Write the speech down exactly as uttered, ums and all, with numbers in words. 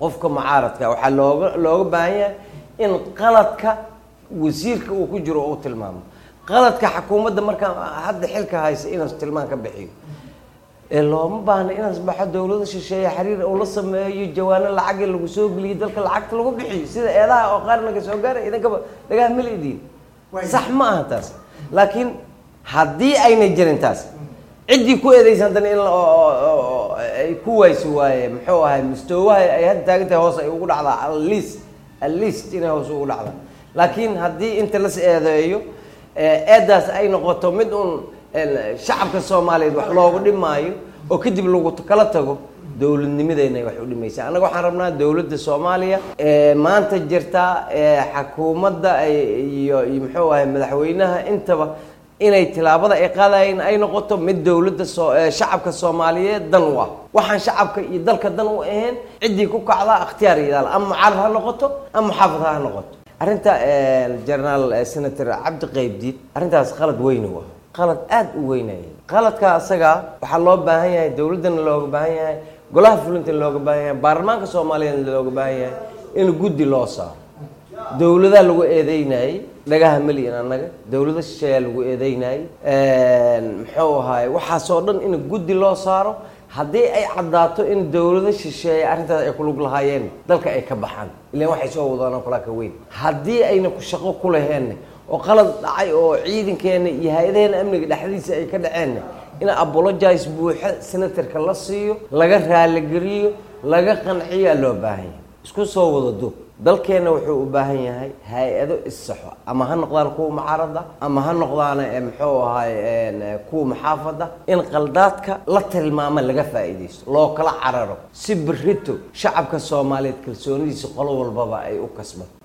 qofka mucaaradka waxa looga looga baahan yahay in qaladka wasiirka uu ku jiro oo tilmaamo qaladka xukuumadda marka hadda xilka haysa inuu tilmaan ka bixiyo ee looma baahna in asbaxo dawladda shisheeye xiriir oo la sameeyo jawaano lacag lagu soo geliyo dalka lacagta lagu bixiyo sida eedaha oo qaar naga soo gaaray idanka laga hamilidin sax ma aha taas laakiin haddii ayna jirin taas cidii ku eedeysan tan in ay ku wayso waaye muxuu ahay mustawaaha ay hadda taagantay hoos ay ugu dhacdaa at least at least in hoos ugu dhacdaa laakiin haddii inta la eedeeyo eedaas ay noqoto mid un shacabka Soomaaliyeed wax loogu dhimaayo oo kadib lagu kala tago dawladnimadeena wax u dhimaysa anaga waxaan rabnaa dawladda Soomaaliya ee maanta jirta ee xukuumadda iyo muxuu ahay madaxweynaha intaba inay tilaabada ay qaadayeen ay noqoto mid dawladda shacabka Soomaaliyeed dan u ah waxaan shacabka iyo dalka dan u ahayn cidii ku kacda ikhtiyaariyada ama mucaarad ha noqoto ama muxaafid ha noqoto arinta general senator Cabdi Qaybdiid arintaas qalad weyn ah qalad aad u weynay qaladka asaga waxa loo baahan yahay dawladana looga baahan yahay golaha fulinta looga baahan yahay baarlamaanka Soomaaliyeed looga baahan yahay in guddi loo saaro dawladda lagu eedeynay dhagaha milyan anaga dawladda shisheeye lagu eedeynay een muxuu ahay waxa soo dhan in guddi loo saaro haddii ay cadaato in dawladda shisheeye arintaas ay ku lug lahaayeen dalka ay ka baxaan ilaa waxay soo wadaan kala ka weyn haddii ayna ku shaqo ku laheen oo qalad dhacay oo ciidankeena iyo hay'adaha amniga dhaxdiisa ay ka dhaceen in apologize buuxa senatorka la siiyo laga raali gariyo laga qanciyo loo baahan yahay isku soo wada dub dalkeena wuxuu u baahan yahay hay'ado issaxo ama ha noqdaan kuwa mucaarada ama ha noqdaan muxuu ahay kuwa muxaafada in qaldaadka la tilmaamo laga faa'iideysto loo kala cararo si birrito shacabka Soomaaliyeed kalsoonidiisa qolo walbaba ay u kasbaan